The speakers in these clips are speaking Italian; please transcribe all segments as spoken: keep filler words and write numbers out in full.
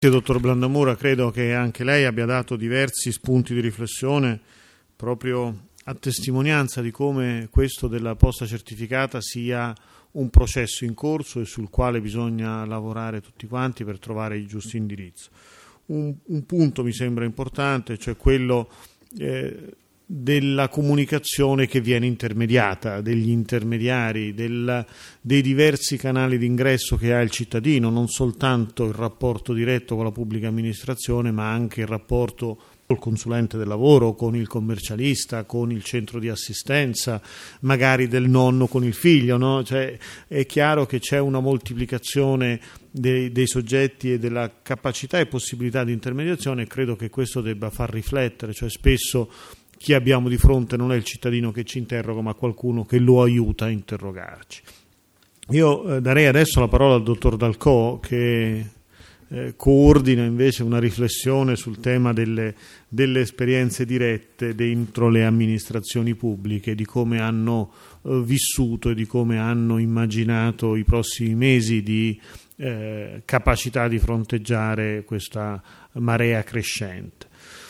Dottor Blandamura, credo che anche lei abbia dato diversi spunti di riflessione proprio a testimonianza di come questo della posta certificata sia un processo in corso e sul quale bisogna lavorare tutti quanti per trovare il giusto indirizzo. Un, un punto mi sembra importante, cioè quello eh, della comunicazione che viene intermediata, degli intermediari, del, dei diversi canali d'ingresso che ha il cittadino, non soltanto il rapporto diretto con la pubblica amministrazione, ma anche il rapporto col consulente del lavoro, con il commercialista, con il centro di assistenza, magari del nonno con il figlio, no? Cioè, è chiaro che c'è una moltiplicazione dei, dei soggetti e della capacità e possibilità di intermediazione, e credo che questo debba far riflettere, cioè spesso chi abbiamo di fronte non è il cittadino che ci interroga, ma qualcuno che lo aiuta a interrogarci. Io eh, darei adesso la parola al dottor Dalcò, che eh, coordina invece una riflessione sul tema delle, delle esperienze dirette dentro le amministrazioni pubbliche, di come hanno eh, vissuto e di come hanno immaginato i prossimi mesi di eh, capacità di fronteggiare questa marea crescente.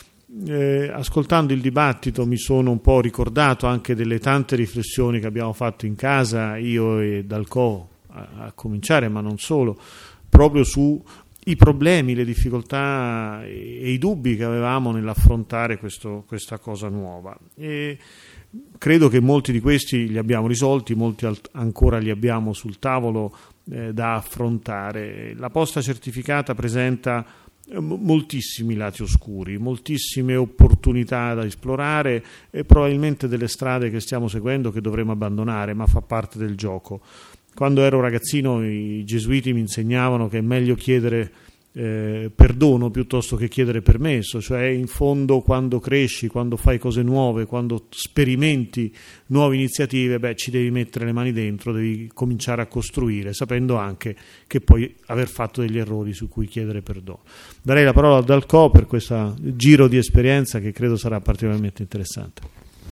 Eh, ascoltando il dibattito mi sono un po' ricordato anche delle tante riflessioni che abbiamo fatto in casa, io e Dalcò a, a cominciare, ma non solo, proprio su i problemi, le difficoltà e, e i dubbi che avevamo nell'affrontare questo, questa cosa nuova. E credo che molti di questi li abbiamo risolti, molti alt- ancora li abbiamo sul tavolo eh, da affrontare. La posta certificata presenta moltissimi lati oscuri, moltissime opportunità da esplorare e probabilmente delle strade che stiamo seguendo che dovremo abbandonare, ma fa parte del gioco. Quando ero ragazzino i gesuiti mi insegnavano che è meglio chiedere eh, perdono piuttosto che chiedere permesso, cioè in fondo quando cresci, quando fai cose nuove, quando sperimenti nuove iniziative, beh, ci devi mettere le mani dentro, devi cominciare a costruire, sapendo anche che puoi aver fatto degli errori su cui chiedere perdono. Darei la parola a Dalcò per questo giro di esperienza che credo sarà particolarmente interessante.